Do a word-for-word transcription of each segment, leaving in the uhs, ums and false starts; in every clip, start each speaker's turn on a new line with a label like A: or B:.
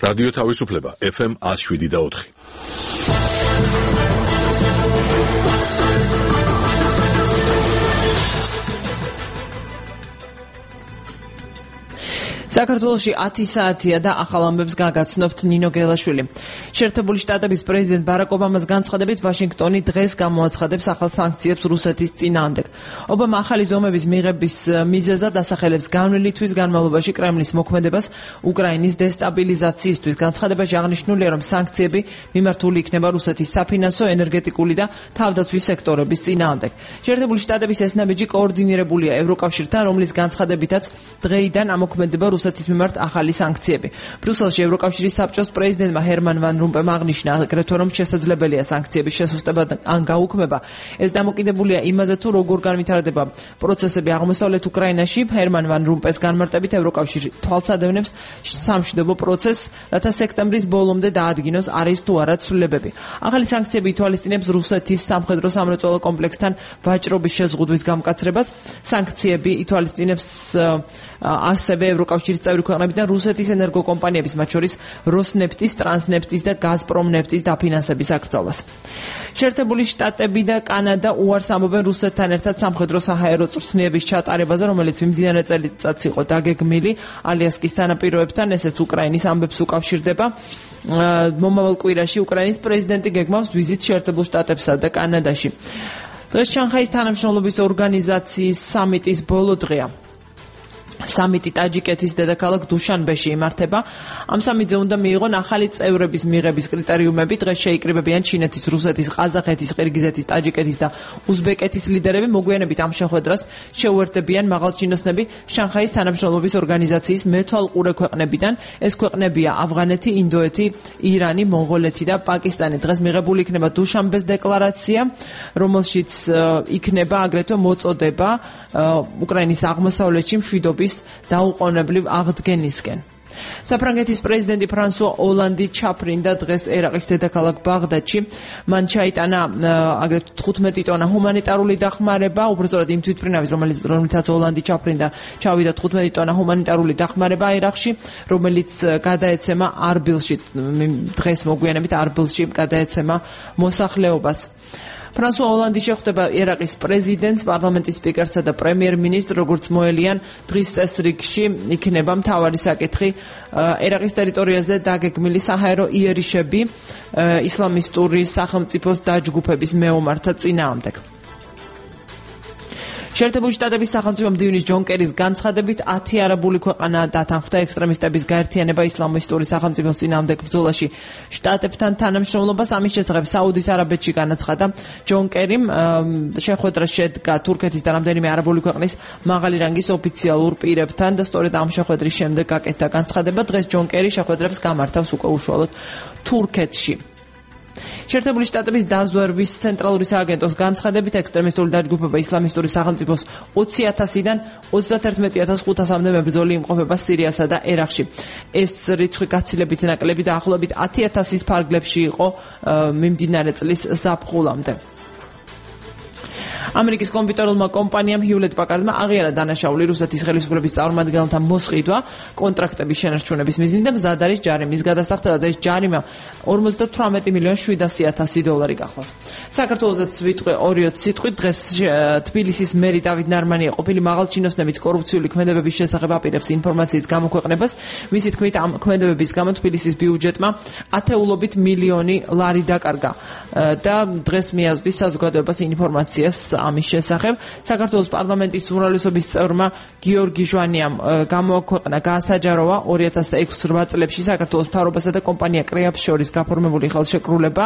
A: რადიო თავისუფლება ეფ ემ one oh seven და four.
B: საქართველოში ათი საათია და ახალ ამბებს გაგაცნობთ ნინო გელაშვილი. შეერთებული შტატების პრეზიდენტ ბარაკ ობამას განცხადებით ვაშინგტონი დღეს გამოაცხადებს ახალ სანქციებს რუსეთის წინააღმდეგ. ობამა ახალი ზომების მიღების მიზეზად ასახელებს განვლილი თვის განმავლობაში კრემლის მოქმედებას უკრაინის დესტაბილიზაციისთვის. განცხადებაში აღნიშნულია, რომ სანქციები მიმართული იქნება რუსეთის საფინანსო, ენერგეტიკული და თავდაცვის სექტორების წინააღმდეგ. შეერთებული შტატების ეს ნაბიჯი კოორდინირებულია ევროკავშირთან, რომლის განცხადებითაც დღეიდან ამოქმედება რუსეთის მიმართ ახალი სანქციები. ბრიუსელში ევროკავშირის საბჭოს პრეზიდენტმა ჰერმან ვან რომპემ აღნიშნა, აგრეთვე რომ შესაძლებელია სანქციების შესუსტება ან გაუქმება. ეს დამოკიდებულია იმაზე, თუ როგორ განვითარდება პროცესები აღმოსავლეთ უკრაინაში. ჰერმან ვან რომპეს განმარტებით ევროკავშირი თვალსადევნებს სამშვიდობო პროცესს, რათა სექტემბრის ბოლომდე დაადგინოს არის თუ არა ცვლილებები. ახალი სანქციები ითვალისწინებს რუსეთის სამხედრო სამრეწველო კომპლექსთან ვაჭრობის შეზღუდვის გამკაცრებას. სანქციები ითვალისწინებს ასევე ევროკავშირის წევრი ქვეყნებიდან რუსეთის ენერგოკომპანიების, მათ შორის როსნეფტის, ტრანსნეფტის და გაზპრომ ნეფტის დაფინანსების აკრძალვას. შეერთებული შტატები და კანადა უარს ამბობენ რუსეთთან ერთად სამხედრო საჰაერო წვრთნიების ჩატარებაზე, რომელიც მიმდინარე წელიწადს იყო დაგეგმილი ალიასკის სანაპიროებთან, ესეც უკრაინის ამბებს უკავშირდება. მომავალ კვირაში უკრაინის პრეზიდენტი გეგმავს ვიზიტს შეერთებულ შტატებსა და კანადაში. დღეს შანხაის თანამშრომლობის ორგანიზაციის სამიტის ბოლო დღეა. სამიტი ტაჯიკეთის დედაქალაქ დუშანბეში იმართება. ამ სამიტზე უნდა მიიღონ ახალი წევრების მიღების კრიტერიუმები. დღეს შეიკრიბებიან ჩინეთის, რუსეთის, ყაზახეთის, ყირგიზეთის, ტაჯიკეთის და უზბეკეთის ლიდერები. მოგვიანებით ამ შეხვედრას შეუერთდებიან მაღალჩინოსნები შანხაის თანამშრომლობის ორგანიზაციის მეთვალყურე ქვეყნებიდან. ეს ქვეყნებია ავღანეთი, ინდოეთი, ირანი, მონღოლეთი და პაკისტანი. დღეს მიღებული იქნება დუშანბეს დეკლარაცია, რომელშიც იქნება აგრეთვე მოწოდება უკრაინის აღმოსავლეთში მშვიდობის დაუყოვნებლივ აღდგენისკენ. საფრანგეთის პრეზიდენტი ფრანსუა ოლანდი ჩაფრინდა დღეს ერაყის დედაქალაქ ბაღდადში. მან ჩაიტანა აგრეთვე თხუთმეტი ტონა ჰუმანიტარული დახმარება, უბრალოდ იმ თვითმფრინავის, რომელიცაც ოლანდი ჩაფრინდა, ჩავიდა თხუთმეტი ტონა ჰუმანიტარული დახმარება ერაყში, რომელიც გადაეცემა არბილში, დღეს მოგვიანებით არბილში გადაეცემა მოსახლეობას. ფრანსუა ოლანდი შეხვდება ერაყის პრეზიდენტს, პარლამენტის სპიკერსა და პრემიერ-მინისტრს, როგორც მოელიან დღის წესრიგში იქნება მთავარი საკითხი ერაყის ტერიტორიაზე დაგეგმილი საჰაერო იერიშები ისლამისტური სახელმწიფოს დაჯგუფების მეომართა წინააღმდეგ. შეერთებული შტატების სახელმწიფო მდივნის ჯონ კერის განცხადებით ათი არაბული ქვეყანა დათანხმდა ექსტრემისტების გაერთიანება ისლამისტური სახელმწიფოს წინააღმდეგ ბრძოლაში შტატებთან თანამშრომლობას. ამის შესახებ საუდის არაბეთში განაცხადა ჯონ კერიმ. შეხვედრა შედგა თურქეთის და რამდენიმე არაბული ქვეყნის მაღალი რანგის ოფიციალურ პირებთან და სწორედ ამ შეხვედრის შემდეგ გაკეთდა განცხადება. დღეს ჯონ კერი შეხვედრებს გამართავს უკვე უშუალოდ თურქეთში. შეერთებული შტატების დაზვერვის ცენტრალური სააგენტოს განცხადებით ექსტრემისტული დაჯგუფება ისლამისტური სახელმწიფოს ოცი ათასიდან ოცდაათი ათას ხუთასამდე მებრძოლი იმყოფება სირიასა და ერაყში. ეს რიცხვი გაცილებით ნაკლები და ახლობით ათი ათასის ფარგლებში იყო მიმდინარე წლის ზაფხულამდე. ამერიკის კომპიუტერულმა კომპანიამ Hewlett Packardმა აღიარა დანაშაული რუსეთის ხელისუფლების წარმომადგენელთა მოსყიდვა კონტრაქტების შენარჩუნების მიზნით და მზად არის ჯარიმის გადასახდად. ეს ჯარიმა ორმოცდათვრამეტი მილიონი შვიდასი ათასი დოლარი გახლავთ. საქართველოსაც ვიტყვი ორი სიტყვი. დღეს თბილისის მერი დავით ნარმანია ყოფილი მაღალჩინოსნების კორუფციული ქმედებების შესახებ აპირებს ინფორმაციის გამოქვეყნებას. მისი თქმით, ამ ქმედებების გამო თბილისის ბიუჯეტმა ათეულობით მილიონი ლარი დაკარგა და დღეს მიაწვდის საზოგადოებას ინფორმაციას ამის შესახებ. საქართველოს პარლამენტის უმრავლესობის წევრმა გიორგი ჟვანიამ გამოაქვეყნა გაასაჯაროვა ორი ათას ექვსი რვა წლებში საქართველოს მთავრობასა და კომპანია კრეაპს შორის გაფორმებული ხელშეკრულება.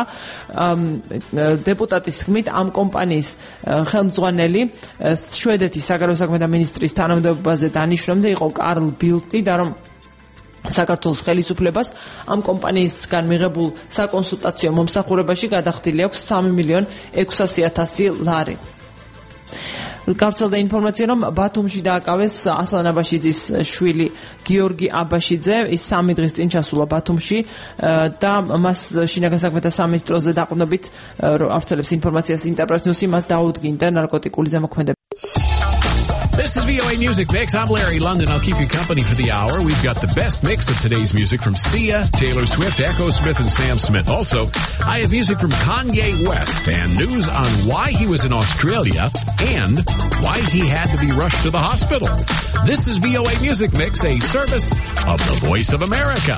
B: დეპუტატის თქმით, ამ კომპანიის ხელმძღვანელი შვედეთის საგარეო საქმეთა მინისტრის თანამდებობაზე დანიშნულამდე იყო კარლ ბილტი და რომ საქართველოს ხელისუფლებას ამ კომპანიისგან მიღებულ საკონსულტაციო მომსახურებაში გადახდილი აქვს სამი მილიონი ექვსასი ათასი ლარი. გავრცელდა ინფორმაცია, რომ ბათუმში დააკავეს ასლან აბაშიძის შვილი გიორგი აბაშიძე. ის სამი დღის წინ ჩასულა ბათუმში და მას შინაგან საქმეთა სამინისტროზე დაყრდნობით ავრცელებს ინფორმაციას ინტერპრეს ნიუსი, მას დაუდგინდა ნარკოტიკული ზემოქმედება.
C: This is V O A Music Mix. I'm Larry London. I'll keep you company for the hour. We've got the best mix of today's music from Sia, Taylor Swift, Echo Smith, and Sam Smith. Also, I have music from Kanye West and news on why he was in Australia and why he had to be rushed to the hospital. This is V O A Music Mix, a service of the Voice of America.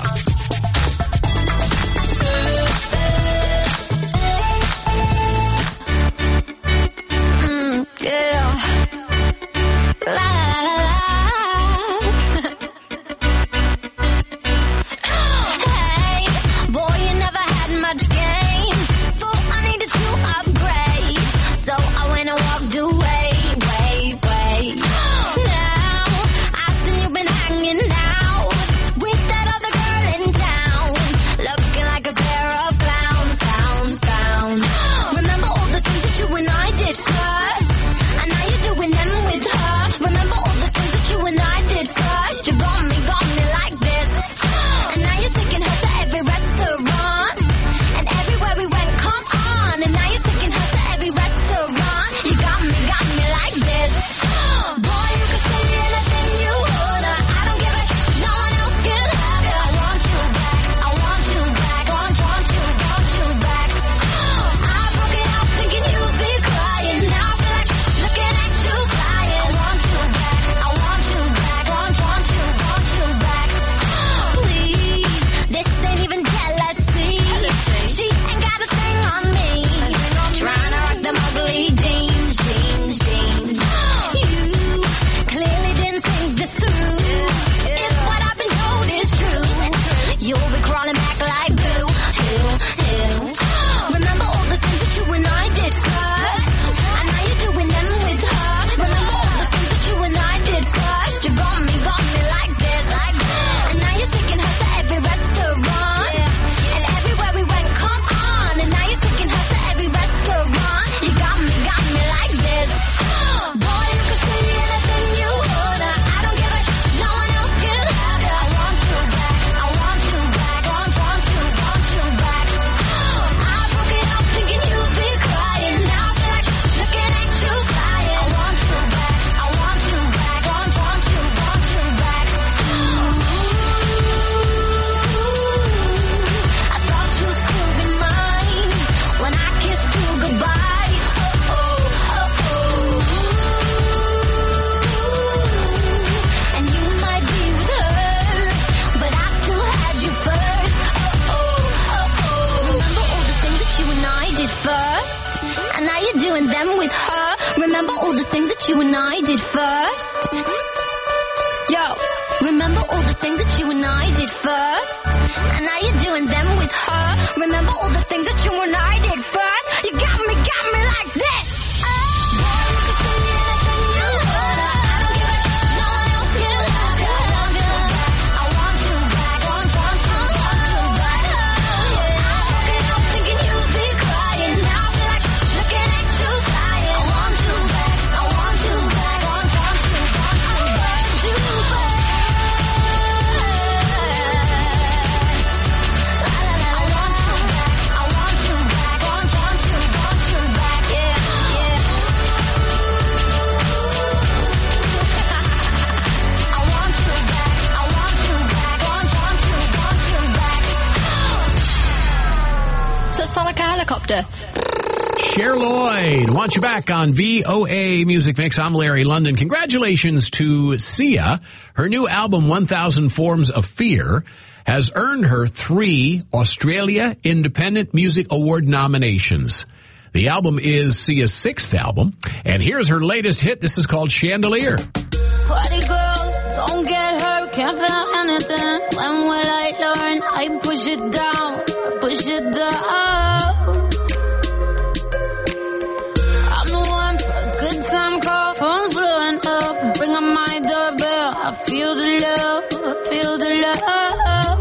C: Cher Lloyd, want you back on V O A Music Mix. I'm Larry London. Congratulations to Sia. Her new album, one thousand Forms of Fear, has earned her three Australia Independent Music Award nominations. The album is Sia's sixth album, and here's her latest hit. This is called Chandelier.
D: Party girls, don't get hurt, can't feel anything. When will I learn? I push it down, push it down. Good time call, phone's blowing up. Bring up my doorbell. I feel the love, I feel the love.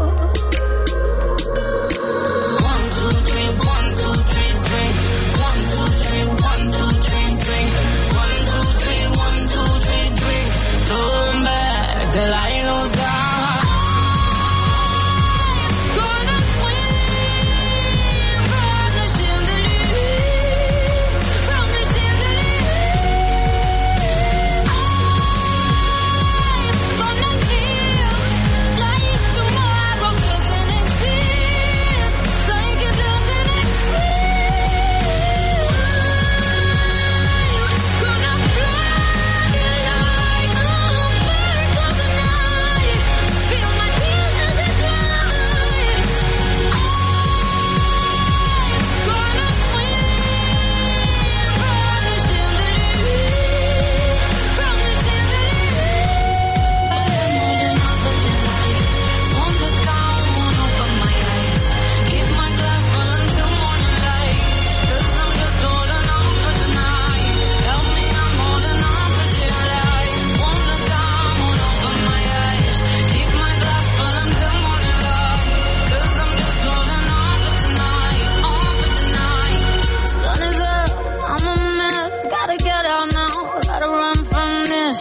D: One, two, three, one, two, three, three. One, two, three, one, two, three, three. One, two, three, one, two, three, three. Turn back till I lose God. I'm gonna swim from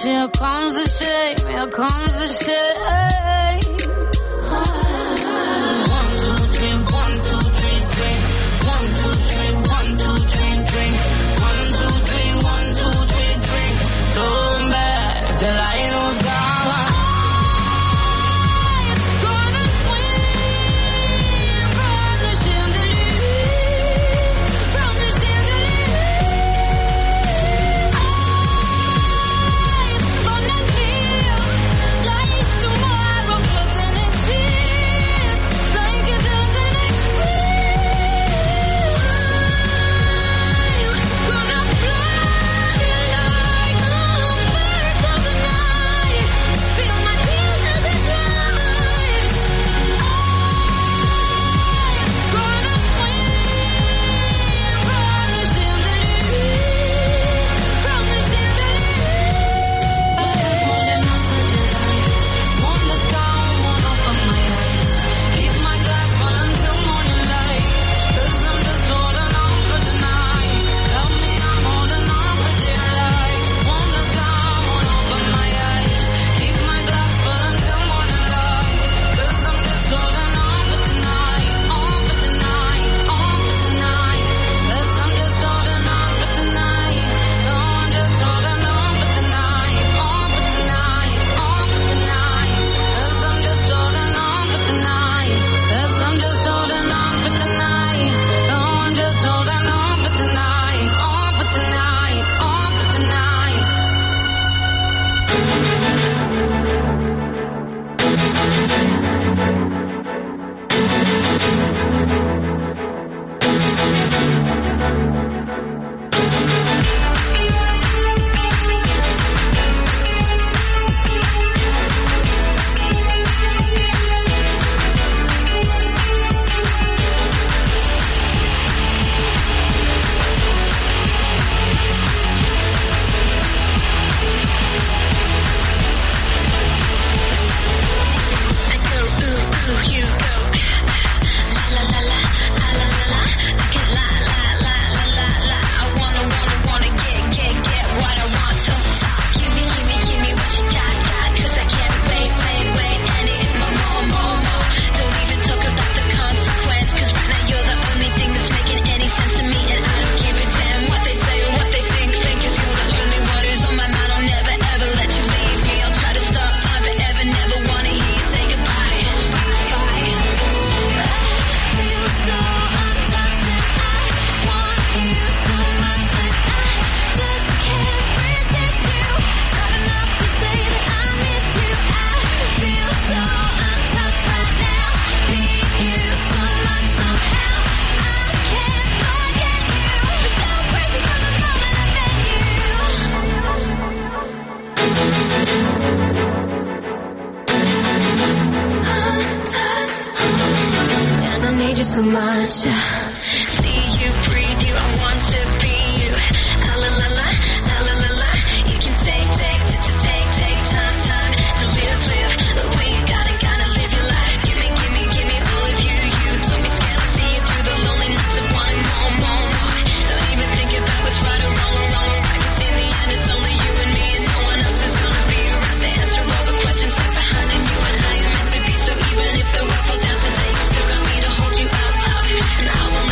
D: here comes the shame, here comes the shame. One, two, three, one, two, three, drink. One, two, three, one, two, three, drink. One, two, three, one, two, three, drink. Turn back till I lose God.
E: So much. See you, breathe you, I want to be you. Ah la la la, ah la la la. You can take, take, take, take, take time, time to live, live the way you gotta, gotta live your life. Give me, give me, give me all of you, you. Don't be scared to see it through the lonely nights of wanting more, more, more. Don't even think about what's right or wrong, or wrong or right. 'Cause in the end, it's only you and me, and no one else is gonna be around to answer all the questions left behind. And you and I are meant to be. So even if the world falls down today, you still got me to hold you up. And I will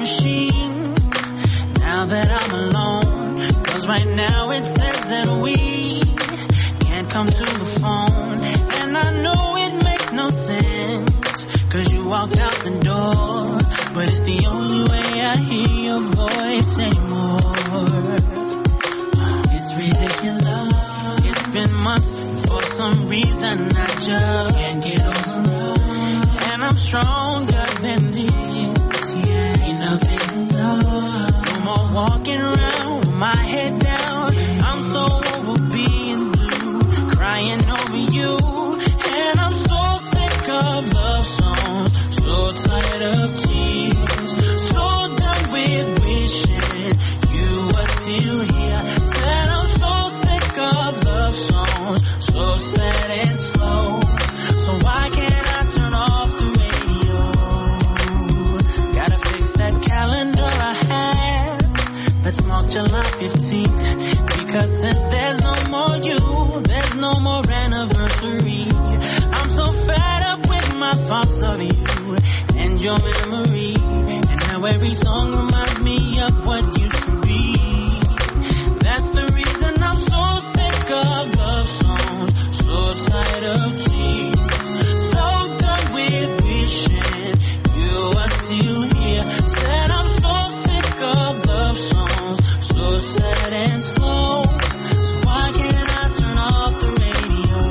F: machine. Now that I'm alone, cause right now it says that we can't come to the phone. And I know it makes no sense, cause you walked out the door, but it's the only way I hear your voice anymore. It's ridiculous. It's been months, for some reason I just can't get over. And I'm stronger than this, yeah. Enough is enough. No more walking around with my head down. I'm so over being blue, crying over you. And I'm so sick of love songs, so tired of tears, so done with wishing you were still here. Said I'm so sick of love songs, so sad and slow. So why can't I turn off the radio? Gotta fix that calendar I had that's marked July fifteenth. Because since there's no more you, there's no more anniversary. I'm so fed up with my thoughts of you and your memory, and how every song reminds me of what used to be. That's the reason I'm so sick of love songs, so tired of tears, so done with wishing you are still here. Said I'm so sick of love songs, so sad and slow. So why can't I turn off the radio?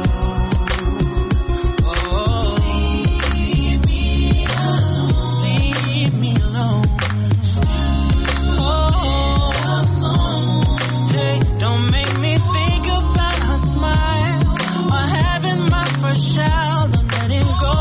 F: Oh, leave me alone, leave me alone. Oh, hey, don't make me think about her smile or having my first child. I'm letting go,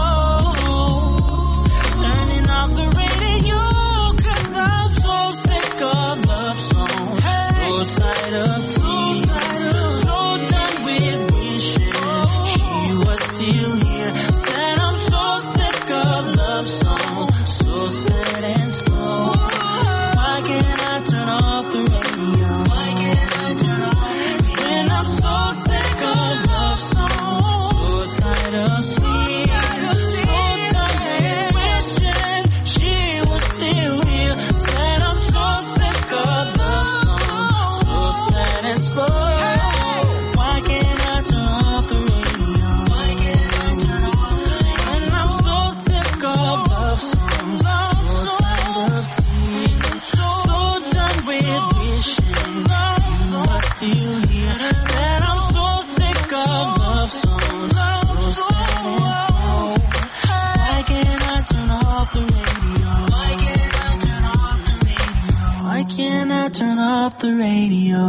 F: turning off the radio, cause I'm so sick of love songs, so tired of tears, so done with wishing she was still here. Said I'm so sick of love songs, so sad and slow. So why can't I turn off the radio? Why can't I turn off? When I'm so sick of love songs, so tired of tears, so done with wishing she was still here. Said I'm so sick of love songs, so sad and slow. Why can't I turn off the radio? Why can't I turn off? When I'm so sick of love songs, so tired of tears, so done with wishing you are still here. Said I'm so sick of love songs, so sad and slow. Why can't I turn off the radio? Why can't I turn off the radio? Why can't I turn off the radio?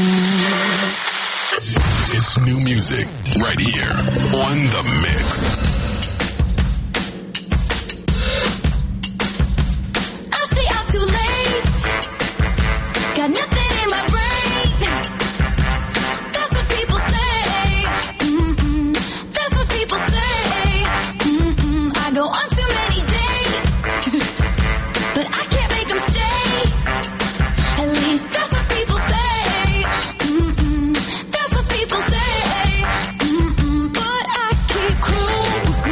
A: It's new music right here on The Mix.
E: I say I'm too late. Got nothing in my brain. That's what people say. Mm-mm. That's what people say. Mm-mm. I go on too many dates, but I can't make them stay. At least that's what people say. Mm-mm. That's what people say. Mm-mm. But I keep cruising.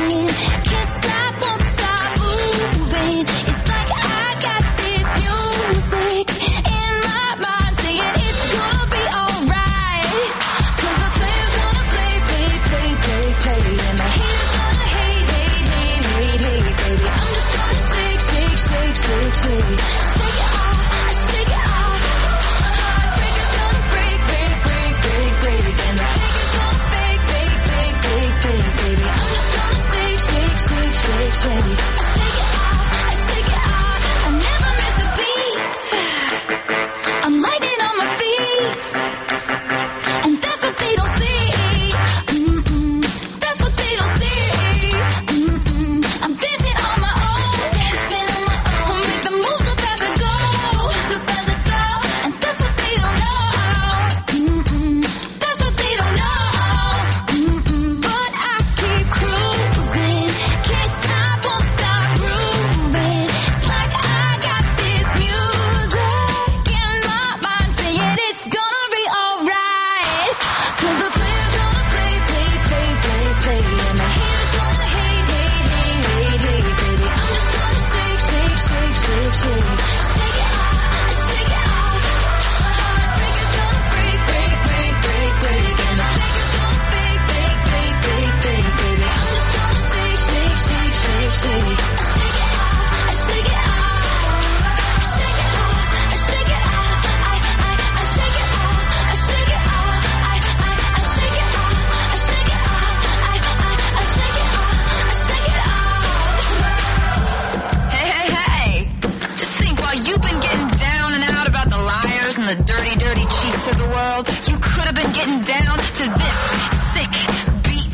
E: been getting down and out about the liars and the dirty, dirty cheats of the world. You could have been getting down to this sick beat.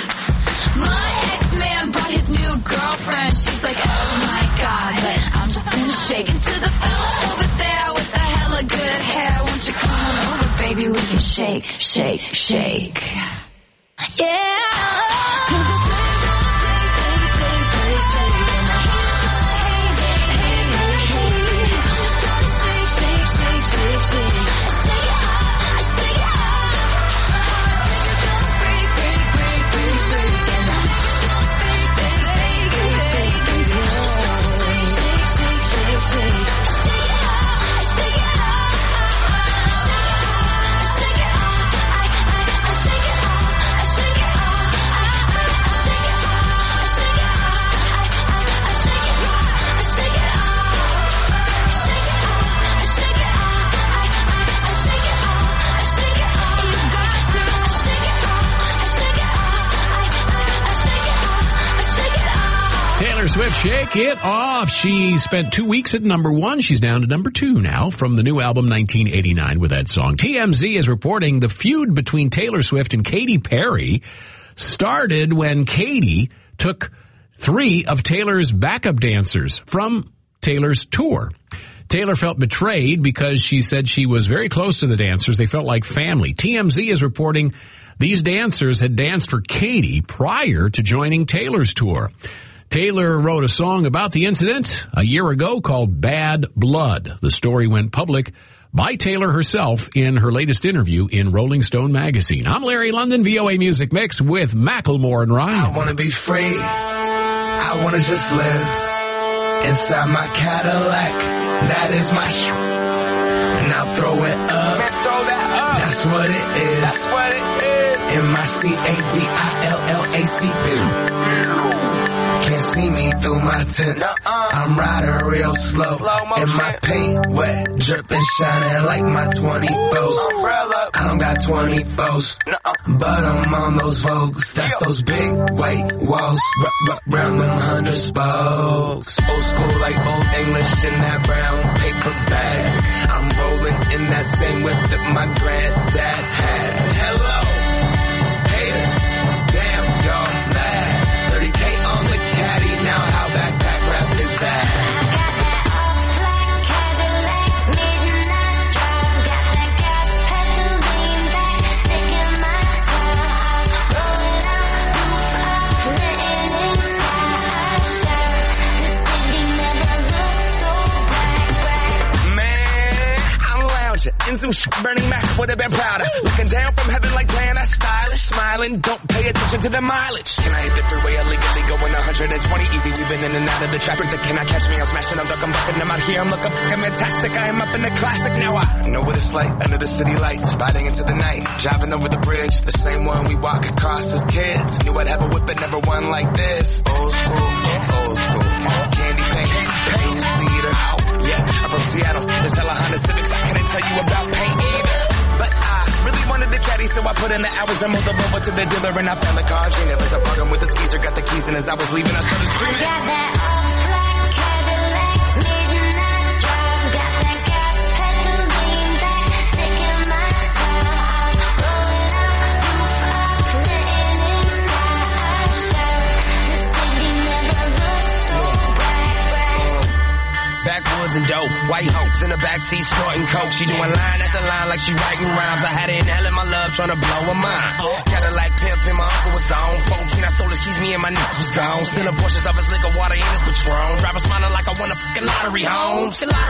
E: My ex-man brought his new girlfriend. She's like, oh my God, but I'm just gonna shake it to the fella over there with the hella good hair. Won't you come on over, baby? We can shake, shake, shake. Yeah. Cause the players wanna play, play, play, play, play. And the haters wanna hate, hate, hate, hate. I'm just gonna shake, shake, shake, shake, shake. Shake it up, shake it up. Heartbreakers gonna break, break, break, break, break. And the haters gonna fake, fake, fake, fake, fake, fake. I'm just gonna shake, shake, shake, shake, shake. Shake it up, shake it up. Shake it up, shake it up. I, I, I shake it up. I shake it up. I, I, I shake it up. I shake it up. I, I, I shake it up. I shake it up. Shake it up. I shake it up. I, I, I shake it up. I shake it up. You got to shake it up. I shake it up. I, I, I shake it up. I shake it up.
C: Taylor Swift, Shake It Off. She spent two weeks at number one. She's down to number two now from the new album nineteen eighty-nine with that song. T M Z is reporting the feud between Taylor Swift and Katy Perry started when Katy took three of Taylor's backup dancers from Taylor's tour. Taylor felt betrayed because she said she was very close to the dancers. They felt like family. T M Z is reporting these dancers had danced for Katy prior to joining Taylor's tour. Taylor wrote a song about the incident a year ago called Bad Blood. The story went public by Taylor herself in her latest interview in Rolling Stone magazine. I'm Larry London, V O A Music Mix with Macklemore and Ryan.
G: I want to be free. I want to just live inside my Cadillac. That is my sh. Now throw it up.
H: Throw that up.
G: That's what it is.
H: That's what it is.
G: M I C A D I L L A C B. Can't see me through my tents.
H: Nuh-uh.
G: I'm riding real slow.
H: Slow motion.
G: And my paint wet, dripping, shining like my twenty-fours.
H: Umbrella.
G: I don't got twenty-fours,
H: Nuh-uh.
G: but I'm on those Vogues. That's
H: Yo.
G: those big white walls. R- r- round them hundred spokes. Old school like old English in that brown paper bag. I'm rolling in that same whip that my granddad had. Hello, haters. Damn, y'all mad. thirty K on the caddy. Now how backpack rap is that?
H: In some shit, Bernie Mac would have been prouder. Looking down from heaven like, damn, that's stylish. Smiling, don't pay attention to the mileage. Can I hit the freeway illegally going one hundred twenty easy? Weaving in and out of the traffic that cannot catch me. I'm smashing, I'm ducking, bucking, I'm out here. I'm looking fucking fantastic. I am up in the classic. Now I know what it's like under the city lights. Riding into the night, driving over the bridge. The same one we walk across as kids. Knew I'd have a whip, but never one like this. Old school, old school. Candy paint, two-seater. Yeah, I'm from Seattle. There's hella Honda Civics. I couldn't tell you about paint either. But I really wanted the caddy, so I put in the hours and moved over to the dealer, and I found the car. She never said bargain with the skeezer, got the keys, and as I was leaving, I started screaming.
E: Got that all-black Cadillac, midnight drive. Got that gas pedal lean back, taking my time. Rolling out roof, I'm letting inside. The city never looks so bright, bright.
H: Backwoods and dope, white hopes in the backseat snorting coke. She doing line after line like she writing rhymes. I had her inhaling my love, trying to blow her mind. Cadillac pimp and my uncle was on. fourteen, I sold his keys, me and my niggas was gone. Stealing portions of his liquor, water in his Patron. Driver smiling like I won a fucking lottery home.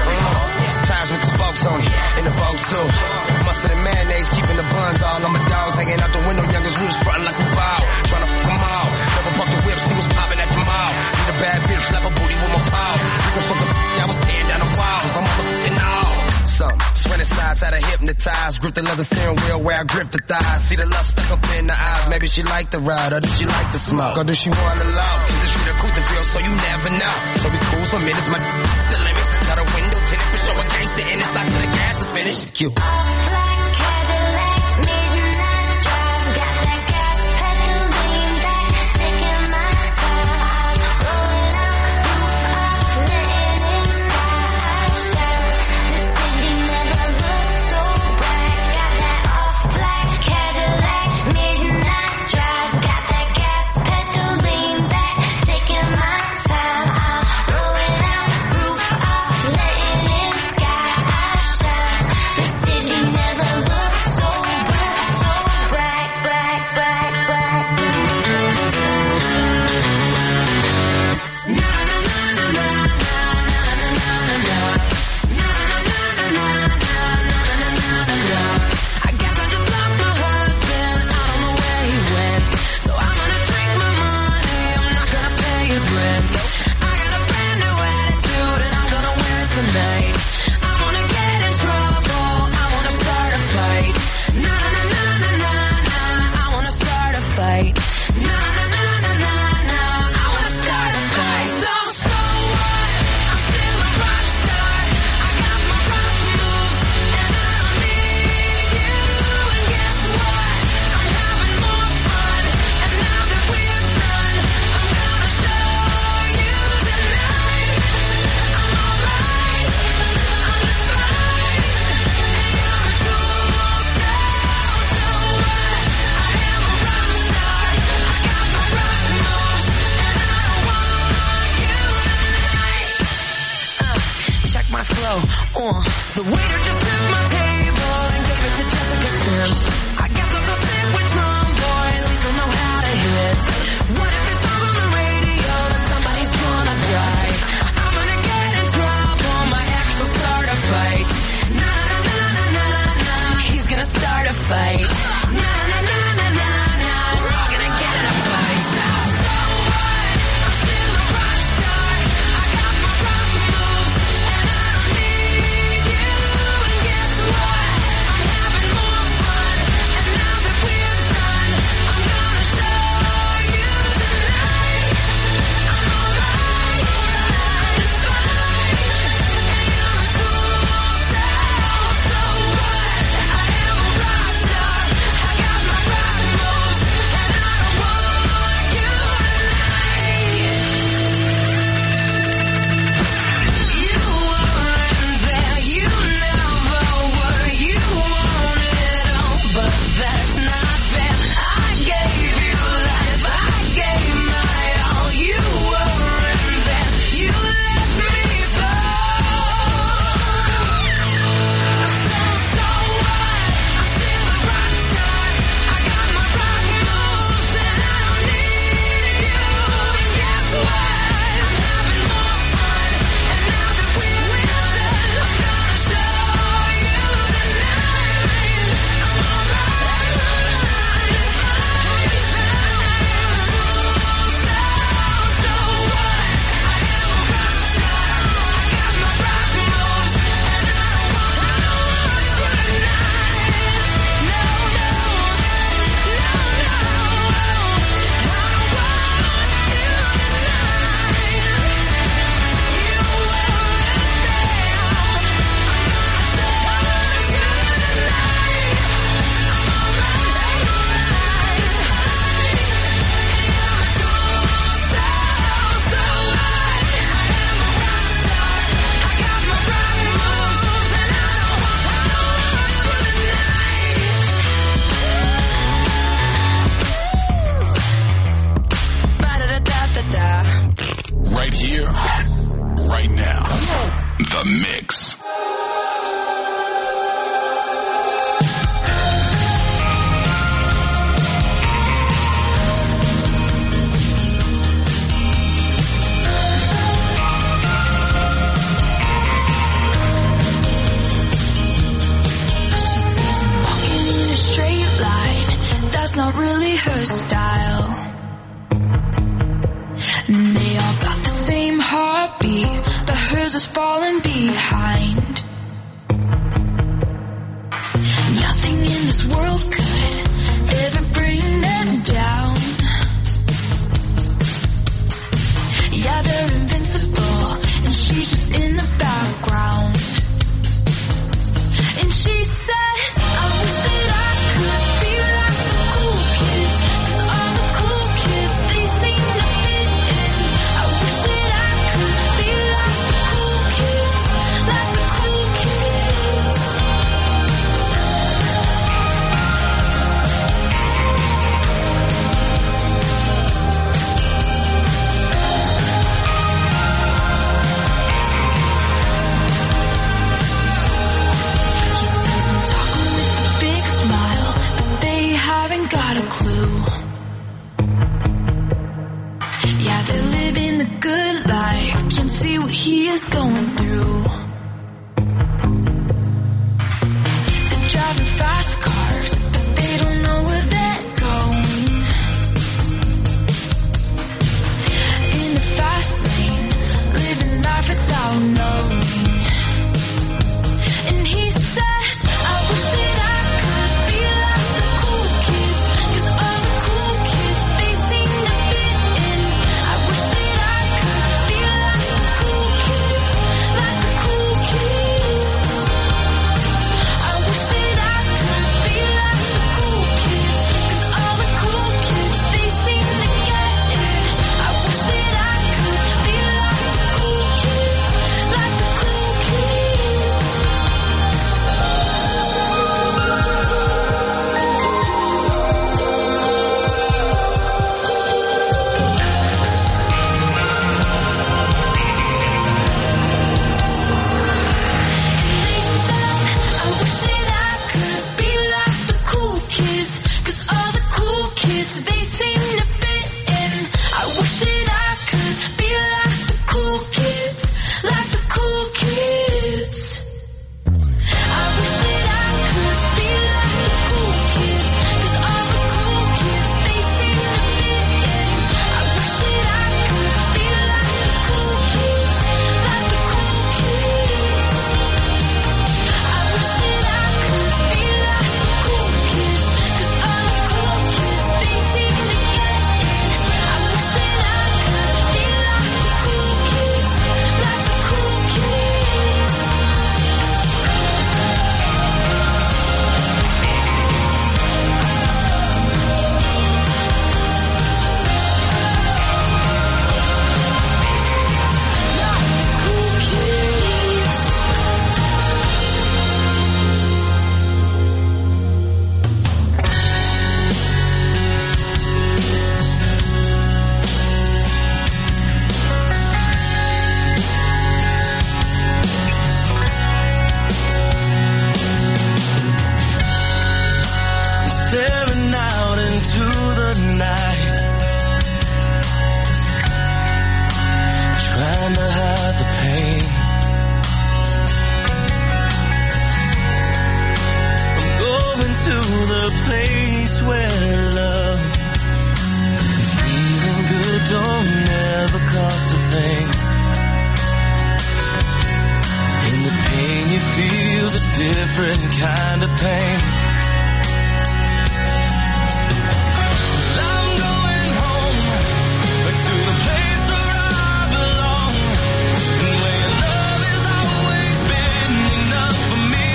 H: Mm. Tires with the spokes on it, in the Vogue too. Mustard and mayonnaise, keeping the buns all on my dogs. Hanging out the window, youngest we was frontin' like we ball. Trying to fuck them all. Never buck the whip, see what's popping at the mall. Need a bad bitch, slap a booty with my paws. Niggas fuck the I was staring down the walls. I'm looking all. Some sweating sides had her hypnotized. Grip the leather steering wheel where I grip the thighs. See the lust stuck up in the eyes. Maybe she like the ride, or does she like the smoke? Or does she want the love? Cause this be the cool the feel, so you never know. So we cruise for minutes, my the limit. Got a window tinted for show a gangster in the socks till the gas is finished. Cute.
E: All-black Cadillac, midnight drive. Got that gas pedal lean back, taking my time. Rolling out roof, I'm letting inside.
I: flow. Uh, the waiter just set my table and gave it to Jessica Sims. I guess I'll go sit with Drum Boy, at least I'll know how to hit. What if there's songs on the radio that somebody's gonna die? I'm gonna get in trouble, my ex will start a fight. Na na na na na na, he's gonna start a fight. Na na na na na na, we're all gonna get in a fight. So what? I'm still a rock star. I got my rock moves, and I don't need you. And guess what? I'm having more fun. And now that we're done, I'm gonna show you tonight. I'm alright, it's fine. And you're a tool, so, so what? I am a rock star. I got my rock moves, and I don't want you tonight. You weren't there, you never were. You wanted all, but that's not fair. I gave you life, I gave my all. You weren't there, you let me fall. So, so what? I'm still a rock star. I got my rock moves, and I don't need you. And guess what? I'm having more fun. And now that we're done, I'm gonna show you tonight. I'm alright, it's fine, it's fine. So, so what? I am a rock star. I got my rock moves, and I don't want you tonight. No, no, no, no, I don't want you tonight. You weren't there. I'm gonna show you tonight. I'm alright, it's fine. And you're a tool, so, so what? I am a rock star. I got my rock moves, and I don't want you tonight. Ba-da-da-da-da-da.
A: Right here, right now. The Mix.
E: She says I'm walking in a straight line. That's not really her style. And they all got the same heartbeat, but hers is falling behind. Nothing in this world could ever bring them down. Yeah, they're invincible, and she's just in the background. And she says, I wish that I could be like the cool kids, 'cause all the cool kids, they seem to fit in. I wish that I could be like the cool kids, like the cool kids. He says I'm talking with a big smile, but they haven't got a clue. Yeah, they're living the good life, can't see what he is going through. They're driving fast cars, but they don't know where they're going. In the fast lane, living life without knowing. And he says, I wish that I could be like the cool kids, 'cause all the cool kids, they seem to fit in. I wish that I could be like the cool kids,
F: where love and feeling good don't never cost a thing. In the pain you feel's a different kind of pain. I'm going home to the place where I belong, and where your love has always been enough for me.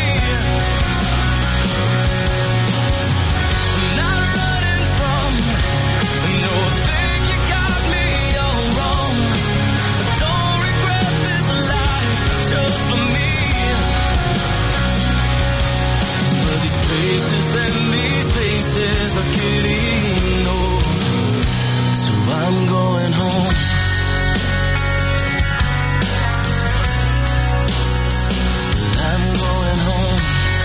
F: I'm not running from, no, I think you got me all wrong. I don't regret this life just for me. But these places and these faces are getting old, so I'm going home. I'm going home.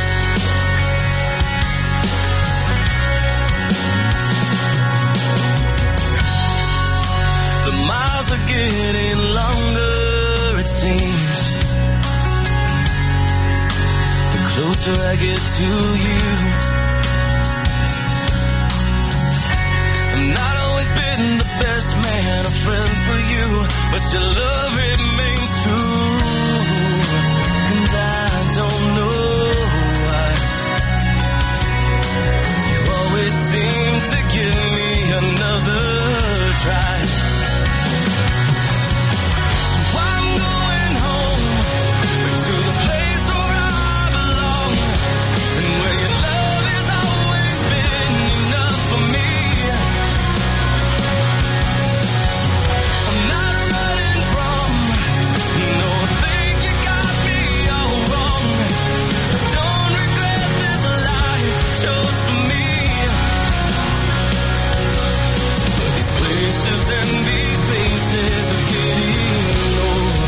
F: The miles are getting longer, it seems. The closer I get to you. I've not always been the best man, a friend for you, but your love remains true. And I don't know why you always seem to give me another try. So I'm going home to the place where I belong, and where your love has always been enough for me. I'm not running from, no, I think you got me all wrong. I don't regret this life just for me. But these places and these faces are getting old.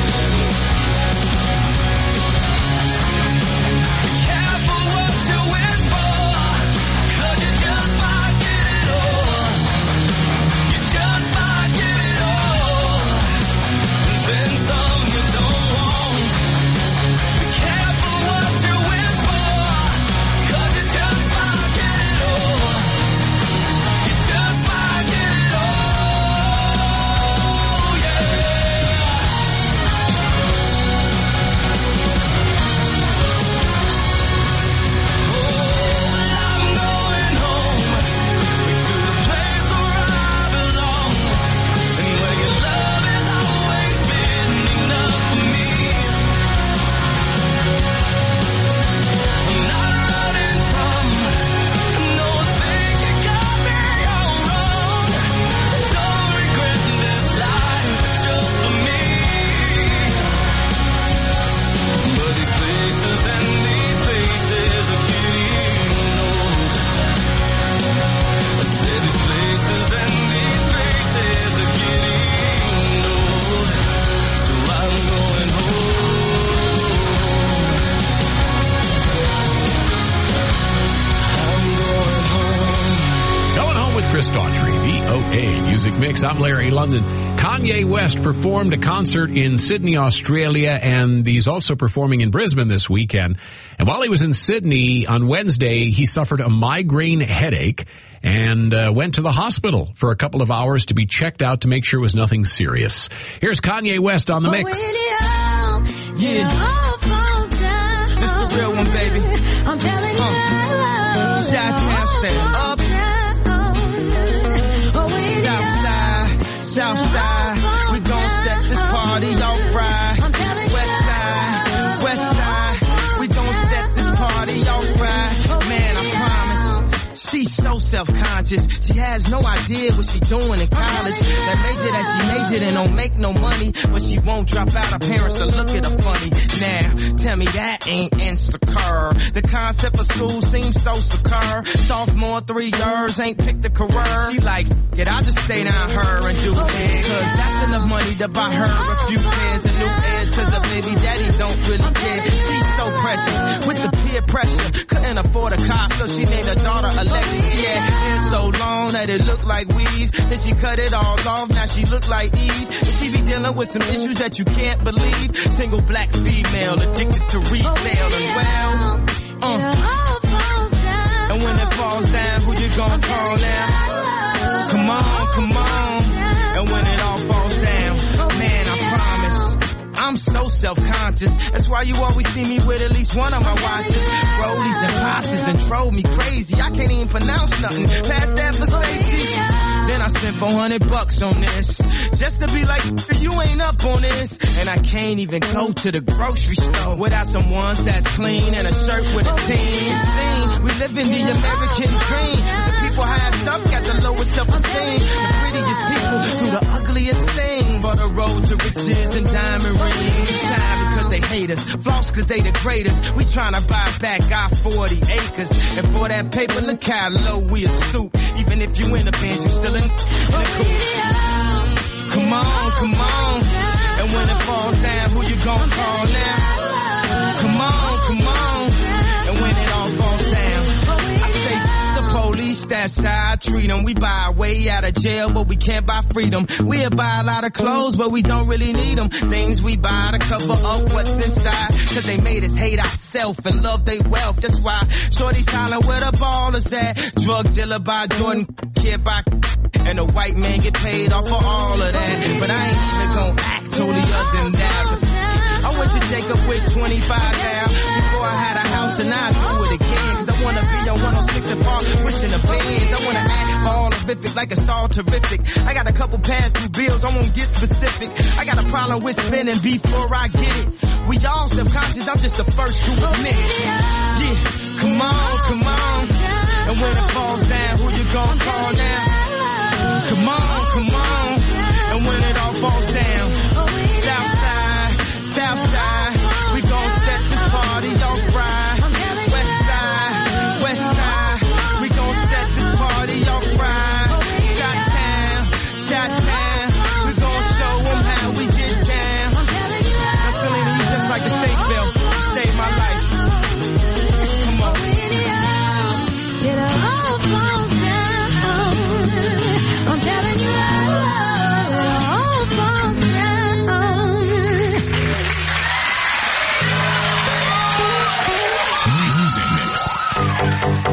F: Be careful what you wish for, 'cause you just might get it all. You just might get it all, and then some you don't want. Be careful what you wish for, 'cause you just might get it all. You just might get it all, yeah. Oh, I'm going home to the place where I belong, and where your love has always been enough for me. I'm not running from, no, I think you got me all wrong. Don't regret this life just for me. But these places and these faces are getting old. I said these places and these faces are getting old, so I'm going home. I'm going home.
C: Going home with Chris Daughtry, V O A Music Mix. I'm Larry London. Kanye West performed a concert in Sydney, Australia, and he's also performing in Brisbane this weekend. And while he was in Sydney on Wednesday, he suffered a migraine headache and uh, went to the hospital for a couple of hours to be checked out to make sure it was nothing serious. Here's Kanye West on the mix.
F: Yeah, this the real one, baby.
I: I'm telling you,
F: Uh, Chi-Town stand up, Southside, Southside. We gon' set this party off right. West side, West side. We gon' set this party off right. Man, I promise. She's so self-conscious. She has no idea what she doing in college. That major that she majored in don't make no money, but she won't drop out. Her parents will look at her funny. Now, tell me that ain't insecure. The concept of school seems so secure. Sophomore, three years, ain't picked a career. She like, get, I'll just stay down her and do it. Cause that's enough money to buy her a few pairs of new ears. Cause her baby daddy don't really care. She's so precious with the peer pressure. Couldn't afford a car, so she named her daughter Alexis. Yeah, hair so long that it looked like weave. Then she cut it all off, now she look like Eve. And she be dealing with some issues that you can't believe. Single black female addicted to retail as well. Uh. And when it falls down, who you gonna call?
J: call now. Come on, come on. And when it all falls down, man, I promise, I'm so self-conscious. That's why you always see me with at least one of my watches. Rollies and Porsches done drove me crazy. I can't even pronounce nothing past that for safety. Then I spent four hundred bucks on this, just to be like, you ain't up on this. And I can't even go to the grocery store without some ones that's clean and a shirt with a team. Scene. We live in the American dream. The people highest up got the lowest self-esteem. The prettiest people do the ugliest thing. For the road to riches and diamond rings. Shine because they hate us, floss because they the greatest. We tryna buy back our forty acres. And for that paper, look how low we a stoop. Even if you in a band, you still in, in a coupe. Come on, come on. And when it falls down, who you gon' call now? Come on, come on. And when it all falls down, I say the police, that's how I treat them. We buy our way out of jail, but we can't buy freedom. We'll buy a lot of clothes, but we don't really need them. Things we buy to cover up what's inside. Cause they made us hate ourselves and love their wealth. That's why shorty's hollering where the ballers at. Drug dealer by Jordan, kid by, and a white man get paid off for all of that. But I ain't even gon' act totally other than that. I went to Jacob with twenty-five now. Before I had a house and I do it again. Cause I wanna be on one oh six and Park, wishing the bands. I wanna act all horrific like it's all terrific. I got a couple past due bills, I won't get specific. I got a problem with spending before I get it. We all self-conscious, I'm just the first to admit it. Yeah, come on, come on. And when it falls down, who you gon' call now? Come on, come on. And when it all falls down, Southside, Southside, we gon' set this party off right. Westside, Westside, we gon' set this party off right. Shot-town, Shot-town, we gon' show them how we get down. Now Selena, you just like a seatbelt, you saved my life. Come on.
I: It all falls down. I'm telling you, it all falls down.
A: Music Mix.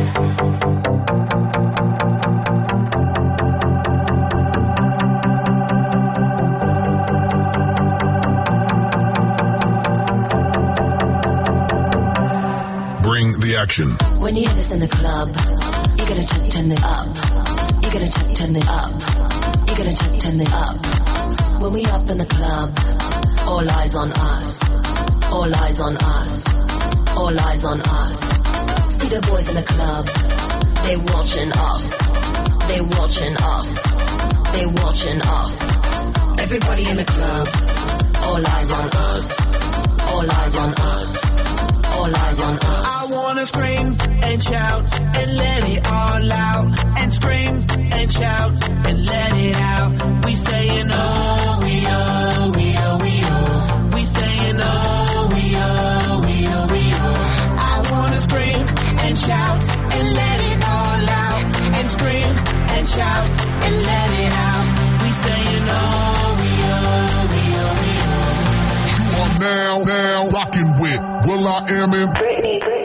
A: Bring the action.
K: When you hear this in the club, you gotta turn, turn it up. You gotta turn, turn it up. You gotta turn, turn it up. When we up in the club, all eyes on us. All eyes on us. All eyes on us. See the boys in the club, they watching us. They watching us. They watching us. Everybody in the club, all eyes on us. All eyes on us. All eyes on us.
F: I wanna scream and shout and let it all out. And scream and shout and let it out. We saying oh, we oh, we oh, we oh. We saying oh, we oh, we oh, we oh. I wanna scream and shout and let it all out. And scream and shout and let it out. We saying oh, we oh, we oh, we oh.
A: You are now, now rocking with Will I Am in
E: Britney, Britney.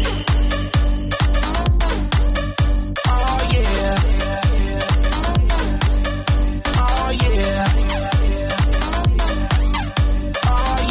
F: Oh yeah. Oh yeah. Oh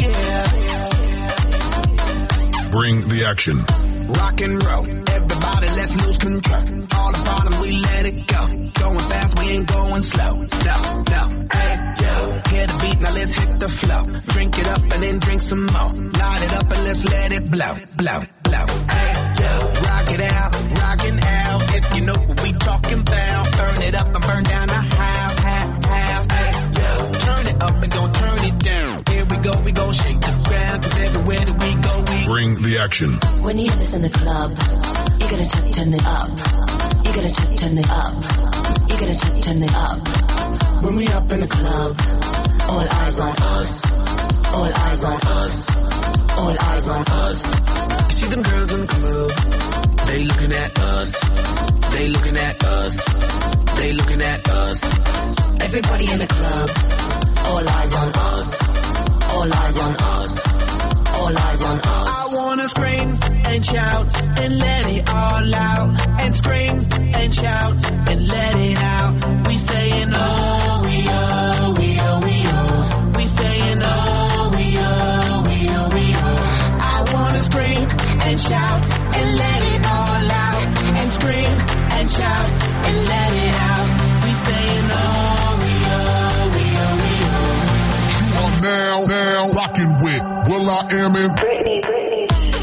F: yeah.
A: Bring the action.
H: Rock and roll. Everybody, let's lose control. All the bottom, we let it go. Going fast, we ain't going slow. No, no, hey, yo. Hear the beat, now let's hit the flow. Drink it up and then drink some more. Light it up and let's let it blow, blow, blow. Hey, yo. Rock it out, rockin' out. If you know what we talking about. Burn it up and burn down the house, house, house. Hey, yo. Turn it up and don't turn it down. Here we go, we gon' shake the ground. Cause everywhere that we go, we
A: Bring the action.
K: When you hear this in the club, you gotta turn, turn it up. You gotta turn, turn it up. You gotta turn, turn it up. When we up in the club, all eyes on us. All eyes on us. All eyes on us.
H: You see them girls in the club, they looking at us. They looking at us. They looking at us.
K: Everybody in the club, all eyes on us. All eyes on us. All eyes on us.
F: I wanna scream and and shout and let it all out. And scream and shout and let it out. We saying oh, we oh, we oh, we oh. We saying oh, we oh, we oh, we oh. I wanna scream and shout and let it all out. And scream and shout and let it out. We saying oh, we oh, we oh, we oh.
A: You are now, now rocking with Will I Am in
F: Britney, Britney.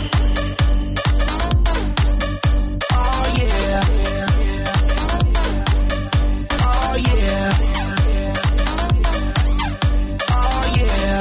F: Oh yeah. Oh yeah. Oh yeah.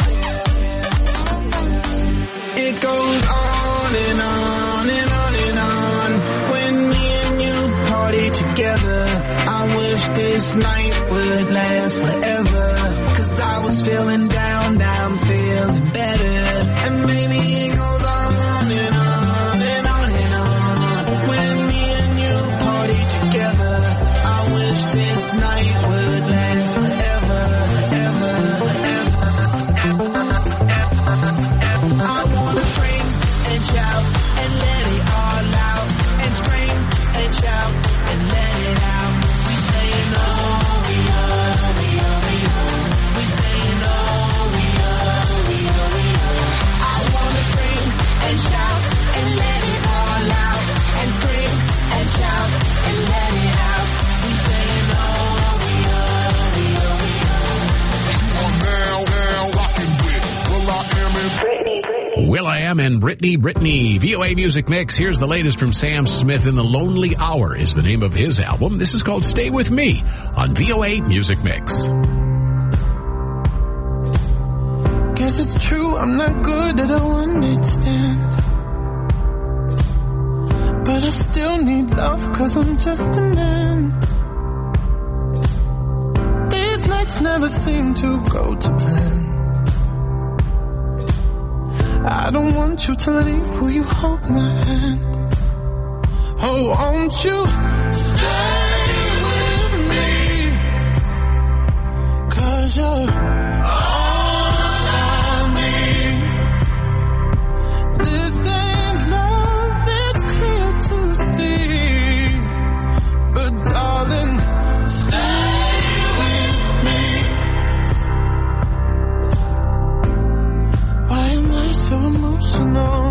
F: It goes on and on and on and on. When me and you party together, I wish this night would last forever. Cause I was feeling down, now I'm feeling better. And maybe it goes on and on and on and on. When me and you party together, I wish this night would last forever, forever, forever, forever, forever. I wanna scream and shout and let it all out. And scream and shout and let it out. We saying oh, we oh, we oh, we oh. We saying oh, we oh, we oh, we oh. I wanna scream and shout and let it all out. And scream and shout and let it out. We saying oh, we oh, we oh, we oh.
A: You are now, now rocking with Will I Am in
F: Britney, Britney.
C: Will I Am and Britney Britney. V O A Music Mix. Here's the latest from Sam Smith. In the Lonely Hour is the name of his album. This is called Stay With Me on V O A Music Mix.
F: Guess it's true, I'm not good at a one-night stand. But I still need love, cause I'm just a man. These nights never seem to go to plan. I don't want you to leave, will you hold my hand? Oh, won't you stay with me? Cause you're this ain't love, it's clear to see. But darling, stay with me. Why am I so emotional?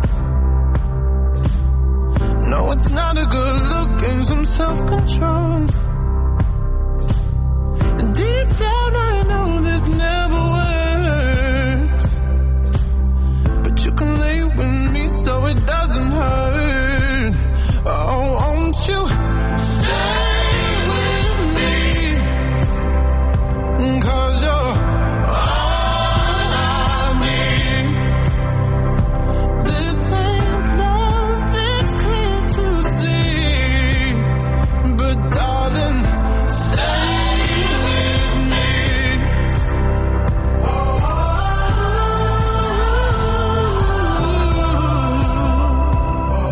F: No, it's not a good look and some self-control. And deep down I know this never works. But you can lay with me so it doesn't hurt. Oh, won't you stay with me? Cause you're all I need. This ain't love, it's clear to see. But darling, stay with me. Oh,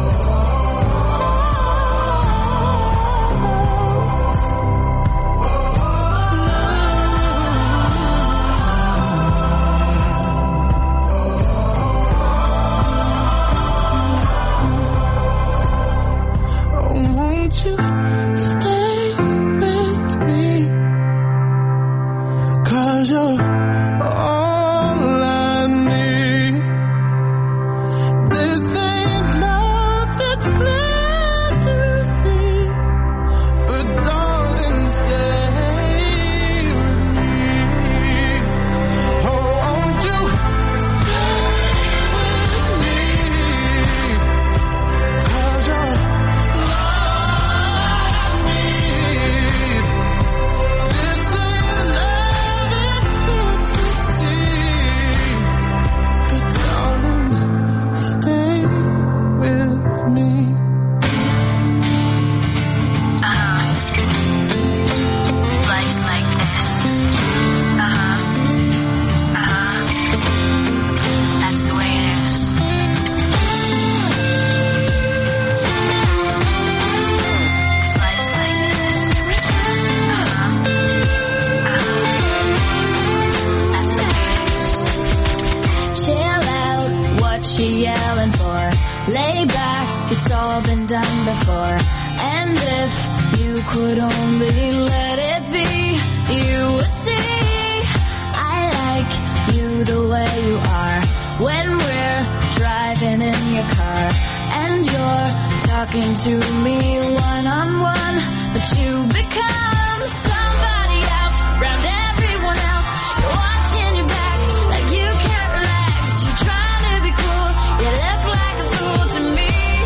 E: lay back, it's all been done before. And if you could only let it be, you would see I like you the way you are. When we're driving in your car and you're talking to me one-on-one, but you become somebody else, round everyone else. You're watching your back like you can't relax. You're trying to be cool, you look like a fool to me.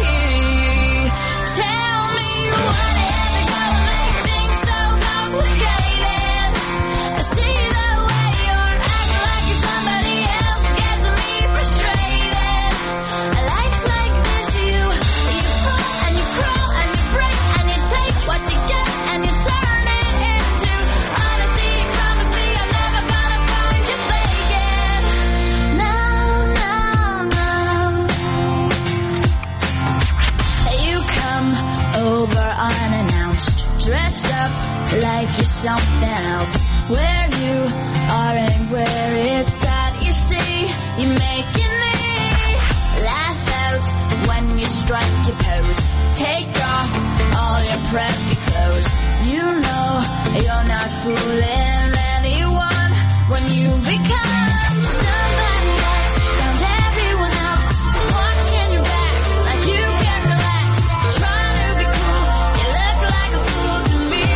E: Tell me what is it gonna make things so complicated? I see the way you're acting like you're somebody else, gets me frustrated. Life's like this, you, you fall and you crawl and you break and you take what you get and you turn it into honesty. Promise me I'm never gonna find you faking. No, no, no. You come over unannounced, dressed up like you're something else. Where you are and where it's at, you see, you make your knee laugh out when you strike your pose. Take off all your preppy clothes. You know you're not fooling anyone when you become somebody else, round everyone else. Watching your back like you can't relax. Trying to be cool, you look like a fool to me.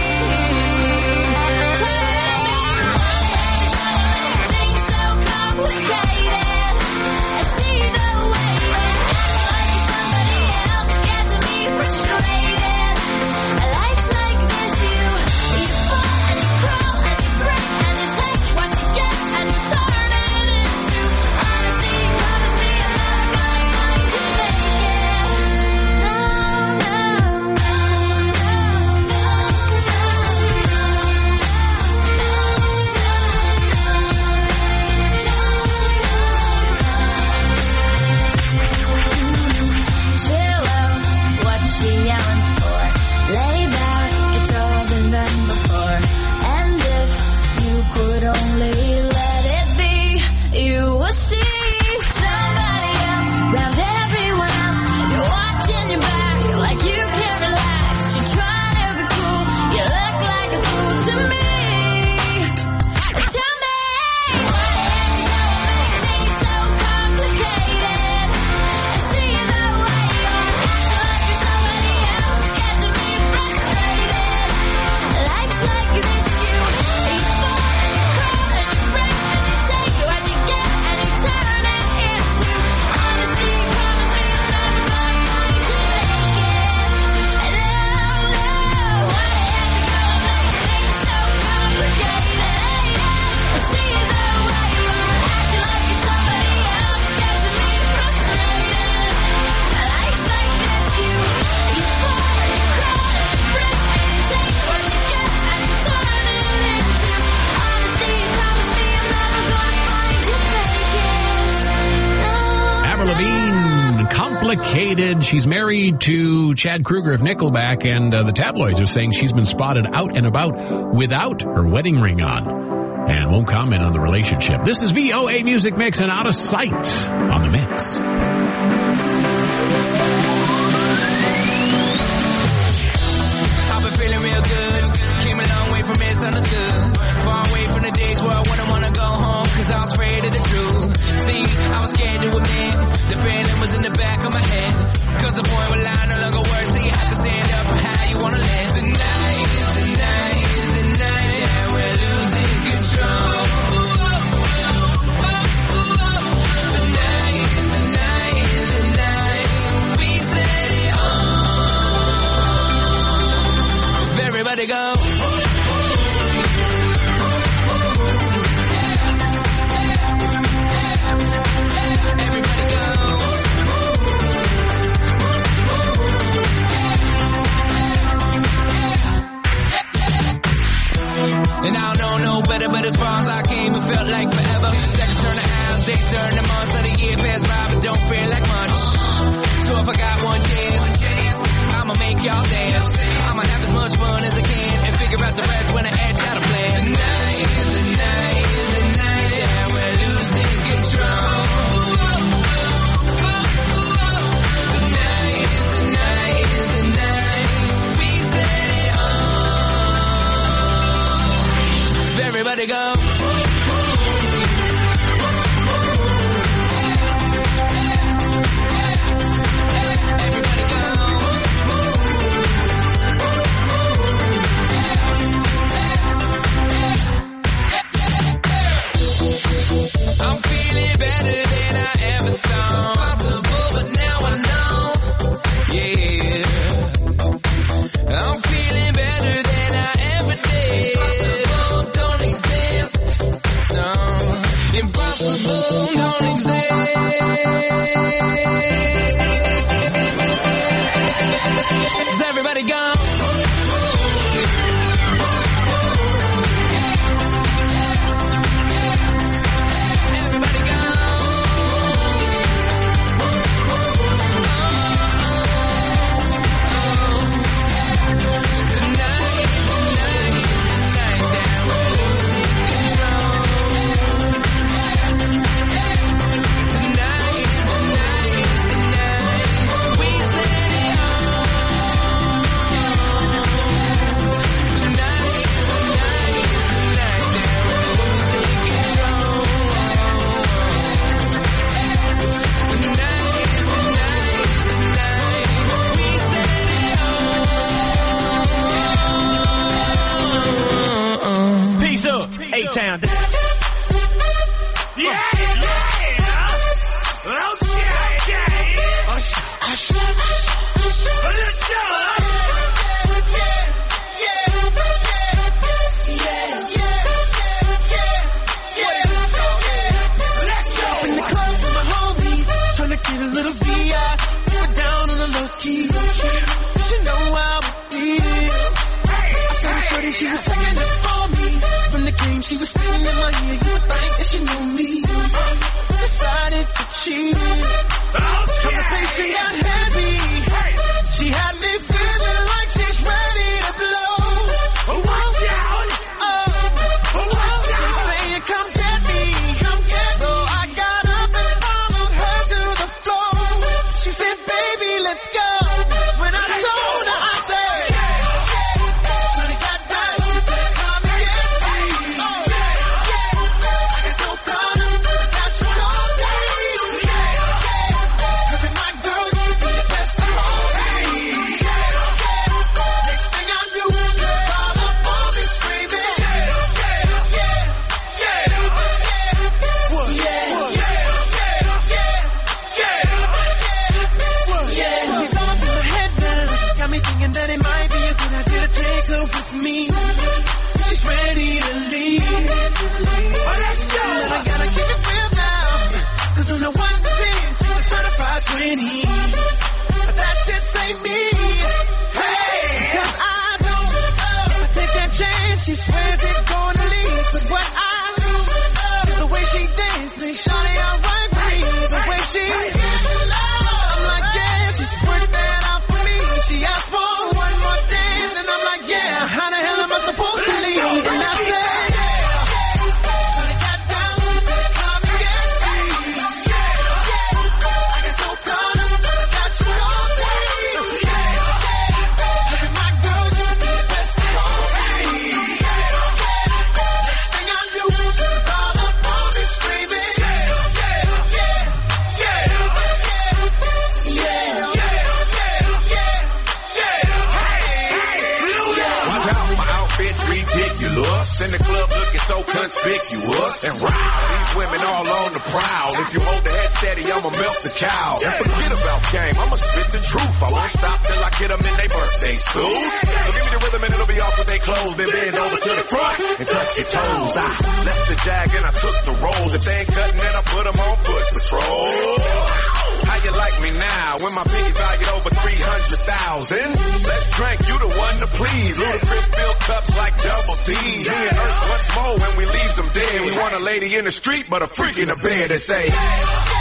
E: Tell me what is gonna make things so complicated? I see the way you act like you're somebody else, gets me frustrated. Life's like this, you, you fall and you crawl and you break and you take what you get and you turn it into honesty. Promise me I'm never gonna find you faking. No, no, no, no, chill out, what she yelling for? Lay back, it's all been done before. And if you could only let it be, you will see somebody else, round everyone else. You're watching your back like you can't relax. You're trying to be cool, you look like a fool to me. Tell me what is gonna make things so complicated? I see the way you're acting like you're somebody else, gets me frustrated. Life's like this, you, you fall and you crawl and you break and you take what you get and you turn it into honesty. Promise me I'm never gonna find you faking. No, no, what is it gonna make things so complicated? I see the way you're acting like you're somebody else, gets me frustrated. Life's like this, you, you fall and you crawl and you break and you take what you get and you turn it into honesty. Promise me I'm never gonna find you faking. No.
C: Avril Lavigne, complicated. She's married to Chad Kruger of Nickelback, and uh, the tabloids are saying she's been spotted out and about without her wedding ring on, and won't comment on the relationship. This is V O A Music Mix and Out of Sight on the Mix.
H: I've been feeling real good. Came a long way from misunderstood. Far away from the days where I wouldn't want to go home, cause I was afraid of the truth. See, I was scared to admit the feeling was in the back of my head. Cause the point where I no longer work, so you have to stand up for how you wanna live. Tonight is the night, is the night that we're losing control. Tonight is the night, is the night we set it on. Everybody go. Everybody go. And I don't know no better, but as far as I came, it felt like forever. Seconds turn to hours, days turn to months, let a year pass by, but don't feel like much. So if I got one chance, I'ma make y'all dance. I'ma have as much fun as I can and figure out the rest when I edge out a plan. Tonight is the night, is the night that we're losing control. Tonight
F: key. She know how I feel. I saw the shorty, she was checking it for me. From the game, she was singing in my ear. You would think that she knew me. Decided to cheat. Conversation got heavy. She had me feeling like she's ready to blow. Watch out! Oh, watch out! She's saying, come get me, come get me. So I got up and followed her to the floor. She said, baby, let's go. When I told her, I said, so they got down. She said, come and get me. Oh, I get so caught up that she told me. Cause with my girl, you be the best of all me. Next thing I knew, she was all up on me screaming. She's all up in my head now. Got me thinking that it might be a good idea to take her with me. She's ready to leave. Oh, let's go. And I gotta keep it real now. Cause on the one to ten, she's a certified twenty. But that just ain't me. Hey, cause I don't know. If I take that chance, she swears it's gonna leave. But what I do is the way she dance makes Shawty outright breathe. The way she gives love, I'm like, yeah, just work that out for me. She asked for one more dance, and I'm like, yeah, how the hell am I supposed to leave? And I said, so they got down, she said, come and get me. I get so caught up that she told me. Look at my girl, she be the best of all me. Next thing I knew, she was all up on me screaming.
L: Watch out, my outfit's ridiculous. In the club looking so conspicuous. And wow, these women all on the prowl. If you hold the head steady, I'ma melt the cow. And forget about game, I'ma spit the truth. I won't stop till I get them in their birthday suit. So give me the rhythm and it'll be off with their clothes. Then bend over to the front and touch your toes. I left the jag and I took the rolls. If they ain't cutting, then I put them on foot patrol. How you like me now when my pinkies valued over three hundred thousand? Let's drink, you the one to please. Ludacris fill cups like double D. Me and Ursh once more when we leave them dead. We want a lady in the street, but a freak in the bed that say,